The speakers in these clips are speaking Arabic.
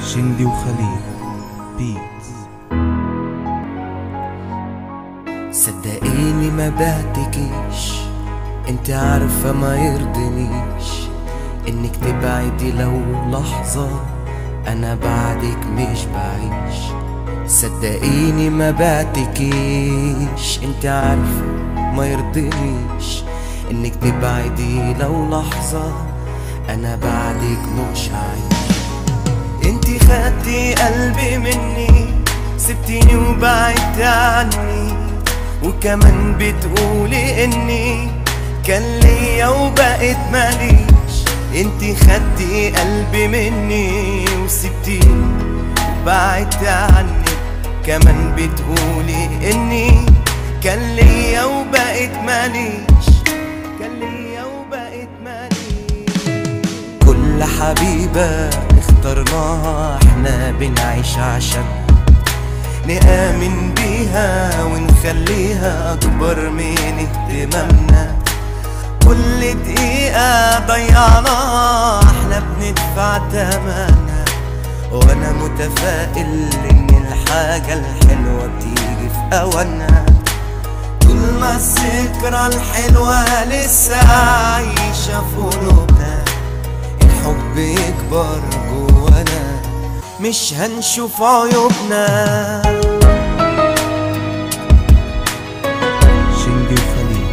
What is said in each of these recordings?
شندي وخليل بيتز. صدقيني ما بعتكيش، انت عارفة ما يرضنيش انك تبعدي لو لحظة، انا بعدك مش بعيش. صدقيني ما بعتكيش، انت عارفة ما يرضنيش انك تبعدي لو لحظة، انا بعدك مش عايش. انتي خدتي قلبي مني، سبتيني وبعدت عني، وكمان بتقولي اني كان ليا وبقيت ماليش. انتي خدتي قلبي مني وسبتيني وبعدت عني، كمان بتقولي اني كان ليا وبقيت ماليش، كان ليا وبقيت ماليش. كل حبيبة اخترناها احنا بنعيش عشان نآمن بيها ونخليها أكبر من اهتمامنا. كل دقيقة ضيعناها احنا بندفع تمنها، وأنا متفائل إن الحاجة الحلوة بتيجي في أوانها. طول ما الذكرى الحلوة لسه عايشة في قلوبنا، الحب يكبر جوانا مش هنشوف عيوبنا. شندي وخليل.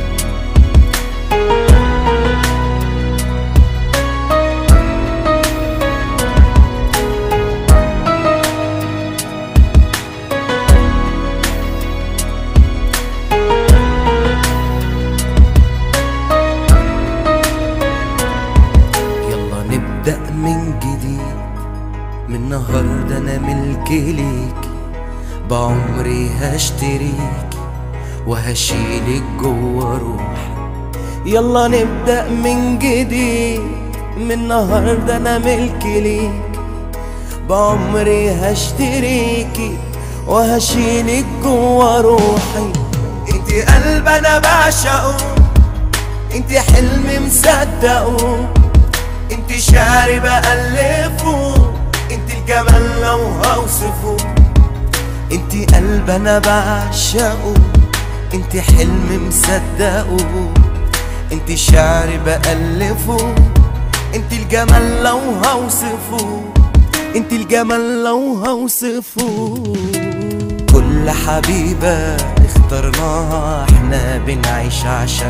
يلا نبدأ من جديد، من النهاردة أنا ملكي ليكي، بعمري هشتريكي وهشيلك جوا روحي. يلا نبدأ من جديد، من النهاردة أنا ملكي ليكي، بعمري هشتريكي وهشيلك جوا روحي. انتي قلب أنا بعشقه، انتي حلم مصدقه، انتي شعري بألفه، انتي الجمال لو هوصفه. انتي قلب انا بعشقه، انتي حلم مصدقه، انتي شعري بألفه، انتي الجمال لو هوصفه، انتي الجمال لو هوصفه. كل حبيبة اخترناها احنا بنعيش عشان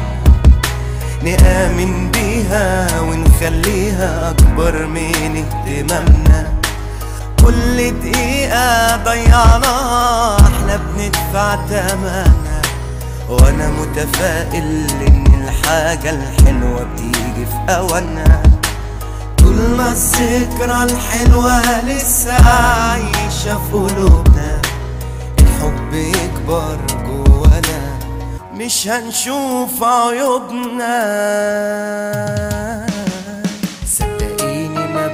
نآمن بيها ونخليها أكبر من اهتمامنا. كل دقيقة ضيعناها احنا بندفع تمنها، وأنا متفائل إن الحاجة الحلوة بتيجي في أوانها. طول ما الذكرى الحلوة لسه عايشة في قلوبنا، الحب يكبر جوانا مش هنشوف عيوبنا. صدقيني ما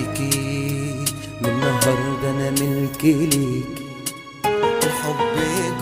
بعتكيش، من النهاردة أنا ملكي ليكي، الحب